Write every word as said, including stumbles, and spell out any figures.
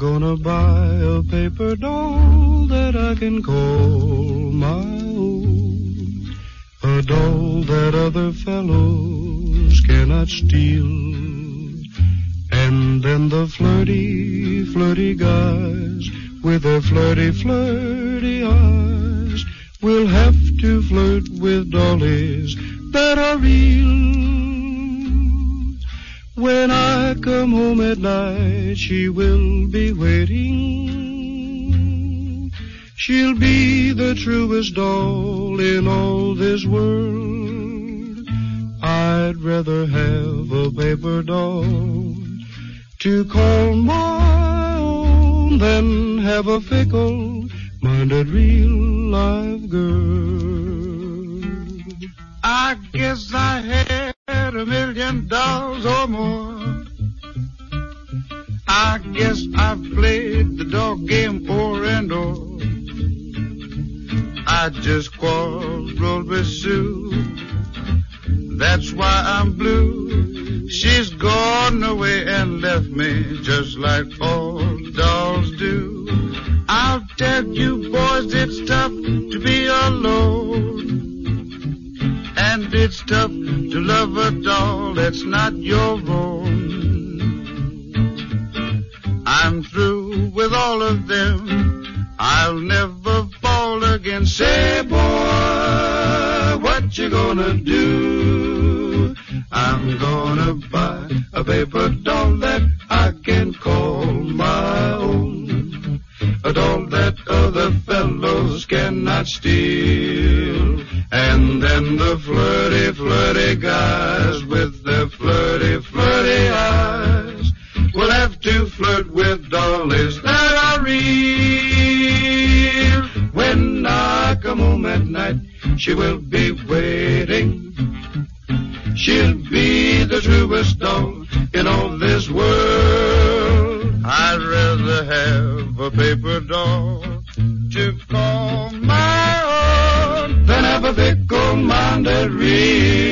gonna buy a paper doll that I can call my own. A doll that other fellows cannot steal. And then the flirty, flirty guys with their flirty, flirty eyes will have to flirt with dollies that are real. When I come home at night, she will be waiting. She'll be the truest doll in all this world. I'd rather have a paper doll to call my own than have a fickle-minded real live girl. I guess I had a million dollars or more. I guess I've played the dog game o'er and o'er. I just quarreled with Sue. That's why I'm blue. She's gone away and left me just like all dolls do. I'll tell you boys, it's tough to be alone. And it's tough to love a doll that's not your own. I'm through with all of them. I'll never fall again. Say, boy, what you gonna do? I'm gonna buy a paper doll that I can call my own. A doll that other fellows cannot steal. And then the flirty, flirty guys with their flirty, flirty eyes will have to flirt with dollies that are real. When I come home at night, she will be waiting. She'll be the truest doll in all this world. I'd rather have a paper doll to call my own than have a fickle-minded real